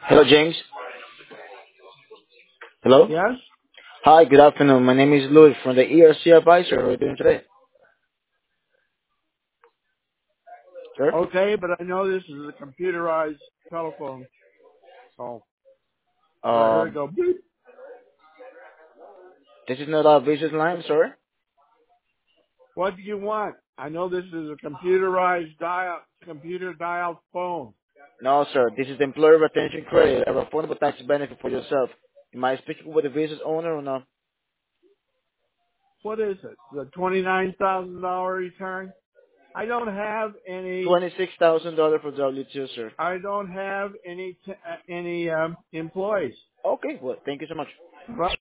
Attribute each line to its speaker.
Speaker 1: Hello, James. Hello.
Speaker 2: Yes?
Speaker 1: Hi, good afternoon. My name is Louis from the ERC Advisor. How are you doing today, sir?
Speaker 2: Okay, but I know this is a computerized telephone call. So I heard it
Speaker 1: Um,
Speaker 2: go beep.
Speaker 1: this is not our business line, sir.
Speaker 2: What do you want? I know this is a computerized computer dial phone.
Speaker 1: No, sir. This is the employer retention credit, a refundable tax benefit for yourself. Am I speaking with the business owner or not?
Speaker 2: What is it? The $29,000 return? I don't have any,
Speaker 1: $26,000 for W2, sir.
Speaker 2: I don't have any employees.
Speaker 1: Okay, well, thank you so much.